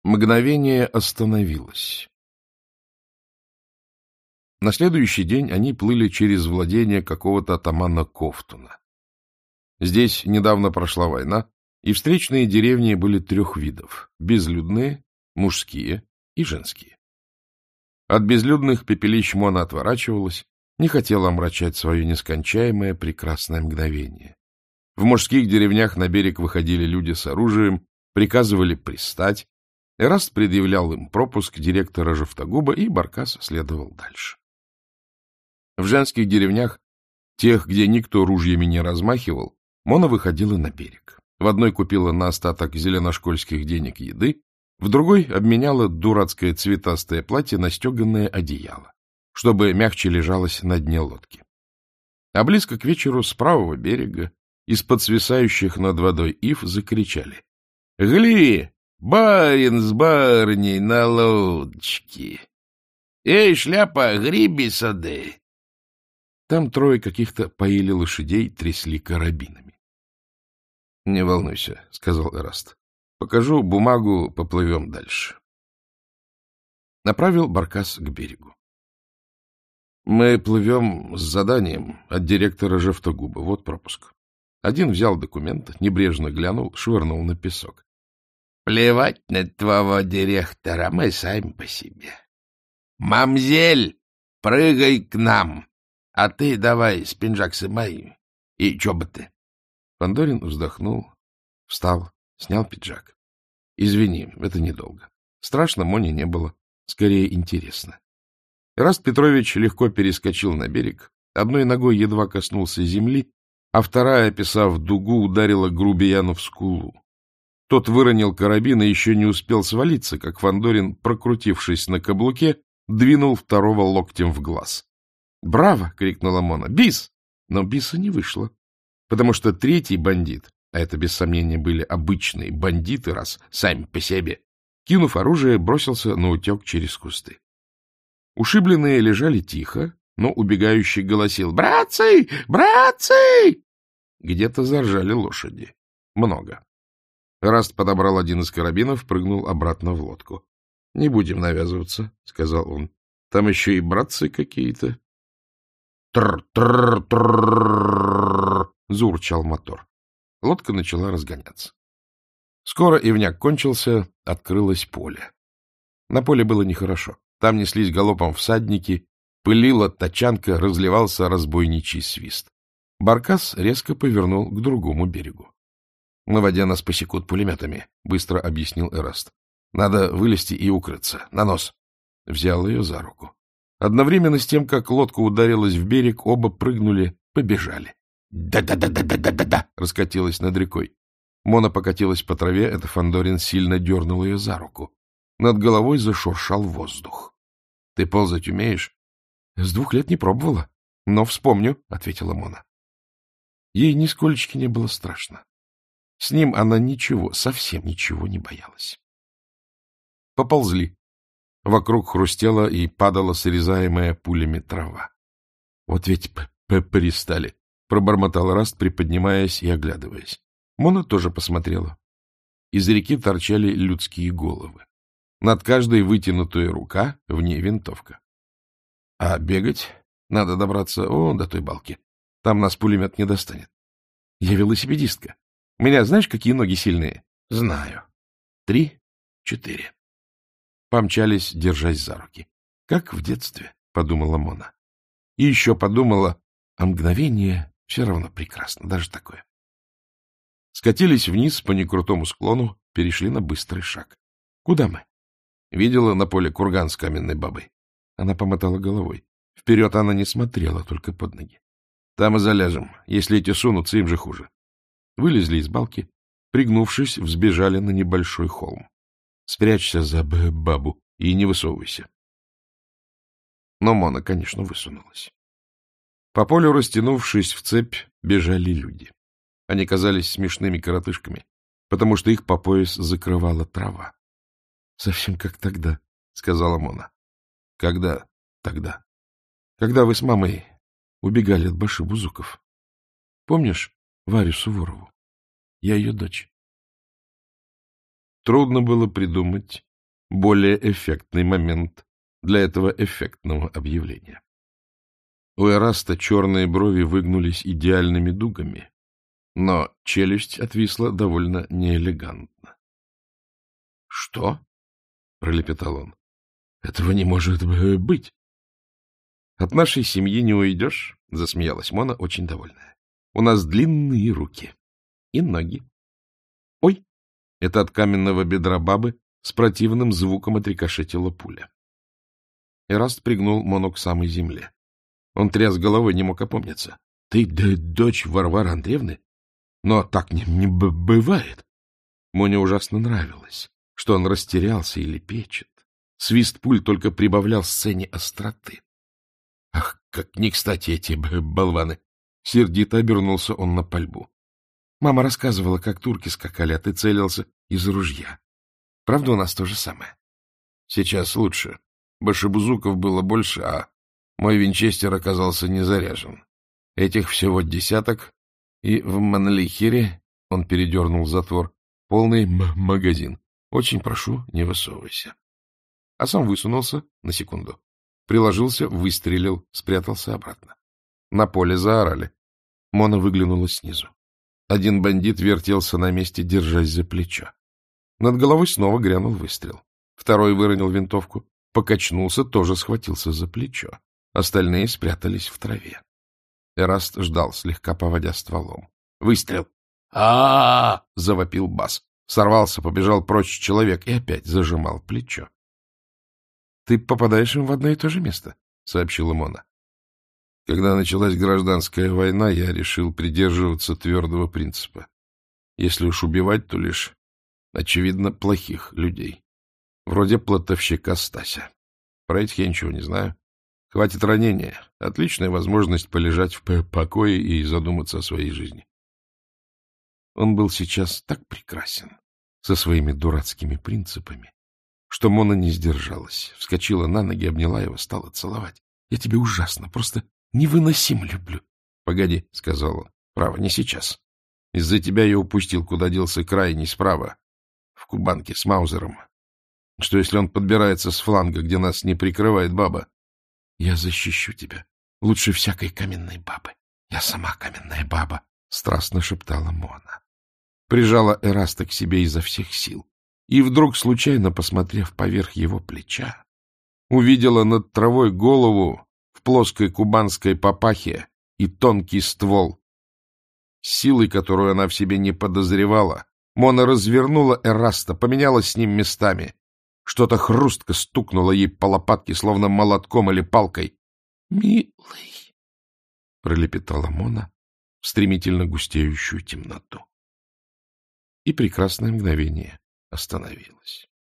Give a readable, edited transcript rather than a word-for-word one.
Мгновение остановилось. На следующий день они плыли через владение какого-то атамана Ковтуна. Здесь недавно прошла война, и встречные деревни были трех видов — безлюдные, мужские и женские. От безлюдных пепелищ Мона отворачивалась, не хотела омрачать свое нескончаемое прекрасное мгновение. В мужских деревнях на берег выходили люди с оружием, приказывали пристать. Эраст предъявлял им пропуск директора Жовтогуба, и Баркас следовал дальше. В женских деревнях, тех, где никто ружьями не размахивал, Мона выходила на берег. В одной купила на остаток зеленошкольских денег еды, в другой обменяла дурацкое цветастое платье на стеганое одеяло, чтобы мягче лежалось на дне лодки. А близко к вечеру с правого берега, из-под свисающих над водой ив, закричали: — Гли! Барин с барыней на лодочке! Эй, шляпа, греби сады! Там трое каких-то поили лошадей, трясли карабинами. — Не волнуйся, — сказал Эраст. — Покажу бумагу, поплывем дальше. Направил Баркас к берегу. — Мы плывем с заданием от директора Жовтогуба. Вот пропуск. Один взял документ, небрежно глянул, швырнул на песок. — Плевать на твоего директора, мы сами по себе. Мамзель, прыгай к нам, а ты давай спинжак сымай. И чё бы ты? Фандорин вздохнул, встал, снял пиджак. — Извини, это недолго. Страшно Моне не было, скорее интересно. Эраст Петрович легко перескочил на берег, одной ногой едва коснулся земли, а вторая, описав дугу, ударила грубияну в скулу. Тот выронил карабин и еще не успел свалиться, как Фандорин, прокрутившись на каблуке, двинул второго локтем в глаз. «Браво!» — крикнула Мона. «Бис!» Но биса не вышло, потому что третий бандит, а это без сомнения были обычные бандиты, раз сами по себе, кинув оружие, бросился наутек через кусты. Ушибленные лежали тихо, но убегающий голосил: «Братцы! Братцы!» Где-то заржали лошади. Много. Раст подобрал один из карабинов, прыгнул обратно в лодку. — Не будем навязываться, — сказал он. — Там еще и братцы какие-то. Тр-тр-тр-тр! Заурчал мотор. Лодка начала разгоняться. Скоро ивняк кончился, открылось поле. На поле было нехорошо. Там неслись галопом всадники, пылила тачанка, разливался разбойничий свист. Баркас резко повернул к другому берегу. — На воде нас посекут пулеметами, — быстро объяснил Эраст. — Надо вылезти и укрыться. На нос. Взял ее за руку. Одновременно с тем, как лодка ударилась в берег, оба прыгнули, побежали. «Да-да-да-да-да-да-да!» раскатилась над рекой. Мона покатилась по траве, это Фандорин сильно дернул ее за руку. Над головой зашуршал воздух. — Ты ползать умеешь? — С 2 лет не пробовала, но вспомню, — ответила Мона. Ей нисколечки не было страшно. С ним она ничего, совсем ничего не боялась. Поползли. Вокруг хрустела и падала срезаемая пулями трава. — Вот ведь перестали, — пробормотал Раст, приподнимаясь и оглядываясь. Мона тоже посмотрела. Из реки торчали людские головы. Над каждой вытянутая рука, в ней винтовка. А бегать надо добраться до той балки. Там нас пулемет не достанет. Я велосипедистка. У меня знаешь, какие ноги сильные? Знаю. 3, 4. Помчались, держась за руки. Как в детстве, подумала Мона. И еще подумала, а мгновение все равно прекрасно, даже такое. Скатились вниз по некрутому склону, перешли на быстрый шаг. Куда мы? Видела на поле курган с каменной бабой. Она помотала головой. Вперед она не смотрела, только под ноги. Там и заляжем. Если эти сунутся, им же хуже. Вылезли из балки, пригнувшись, взбежали на небольшой холм. Спрячься за бабу и не высовывайся. Но Мона, конечно, высунулась. По полю, растянувшись в цепь, бежали люди. Они казались смешными коротышками, потому что их по пояс закрывала трава. — Совсем как тогда, — сказала Мона. — Когда тогда? Когда вы с мамой убегали от башибузуков. Помнишь Варю Суворову? Я ее дочь. Трудно было придумать более эффектный момент для этого эффектного объявления. У Эраста черные брови выгнулись идеальными дугами, но челюсть отвисла довольно неэлегантно. — Что? — пролепетал он. — Этого не может быть. — От нашей семьи не уйдешь, — засмеялась Мона, очень довольная. — У нас длинные руки и ноги. — Ой! Это от каменного бедра бабы с противным звуком отрикошетила пуля. Эраст пригнул Мону к самой земле. Он тряс головой, не мог опомниться. — Ты дочь Варвары Андреевны? Но так не бывает. Моне ужасно нравилось, что он растерялся или печет. Свист пуль только прибавлял сцене остроты. — Ах, как не кстати эти болваны! Сердито обернулся он на пальбу. Мама рассказывала, как турки скакали, а ты целился из ружья. Правда, у нас то же самое? Сейчас лучше. Башибузуков было больше, а мой винчестер оказался не заряжен. Этих всего 10, и в Манлихере, он передернул затвор, полный магазин. Очень прошу, не высовывайся. А сам высунулся на секунду. Приложился, выстрелил, спрятался обратно. На поле заорали. Мона выглянула снизу. Один бандит вертелся на месте, держась за плечо. Над головой снова грянул выстрел. Второй выронил винтовку, покачнулся, тоже схватился за плечо. Остальные спрятались в траве. Эраст ждал, слегка поводя стволом. Выстрел! А-а-а! — завопил бас. Сорвался, побежал прочь человек и опять зажимал плечо. — Ты попадаешь им в одно и то же место, — сообщила Мона. Когда началась гражданская война, я решил придерживаться твердого принципа. Если уж убивать, то лишь, очевидно, плохих людей. Вроде плотовщика Стася. Про этих я ничего не знаю. Хватит ранения. Отличная возможность полежать в покое и задуматься о своей жизни. Он был сейчас так прекрасен со своими дурацкими принципами, что Мона не сдержалась, вскочила на ноги, обняла его, стала целовать. — Я тебя ужасно, просто невыносимо люблю. — Погоди, — сказал он, — право, не сейчас. Из-за тебя я упустил, куда делся крайний справа, в Кубанке с Маузером. Что, если он подбирается с фланга, где нас не прикрывает баба? — Я защищу тебя. Лучше всякой каменной бабы. Я сама каменная баба, — страстно шептала Мона. Прижала Эраста к себе изо всех сил. И вдруг, случайно посмотрев поверх его плеча, увидела над травой голову в плоской кубанской папахе и тонкий ствол. С силой, которую она в себе не подозревала, Мона развернула Эраста, поменяла с ним местами. Что-то хрустко стукнуло ей по лопатке, словно молотком или палкой. — Милый! — пролепетала Мона в стремительно густеющую темноту. И прекрасное мгновение остановилось.